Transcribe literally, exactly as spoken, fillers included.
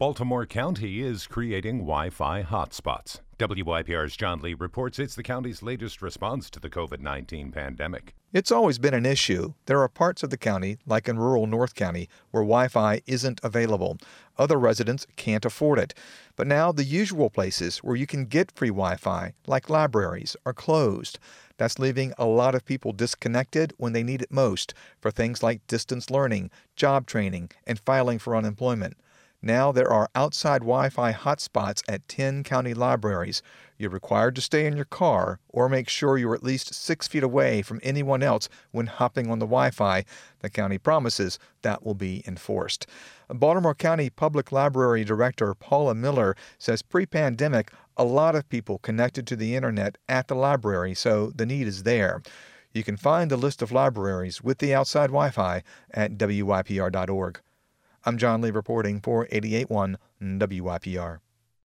Baltimore County is creating Wi-Fi hotspots. W Y P R's John Lee reports it's the county's latest response to the COVID nineteen pandemic. It's always been an issue. There are parts of the county, like in rural North County, where Wi-Fi isn't available. Other residents can't afford it. But now the usual places where you can get free Wi-Fi, like libraries, are closed. That's leaving a lot of people disconnected when they need it most for things like distance learning, job training, and filing for unemployment. Now there are outside Wi-Fi hotspots at ten county libraries. You're required to stay in your car or make sure you're at least six feet away from anyone else when hopping on the Wi-Fi. The county promises that will be enforced. Baltimore County Public Library Director Paula Miller says pre-pandemic, a lot of people connected to the internet at the library, so the need is there. You can find the list of libraries with the outside Wi-Fi at W Y P R dot org. I'm John Lee reporting for eighty-eight point one W Y P R.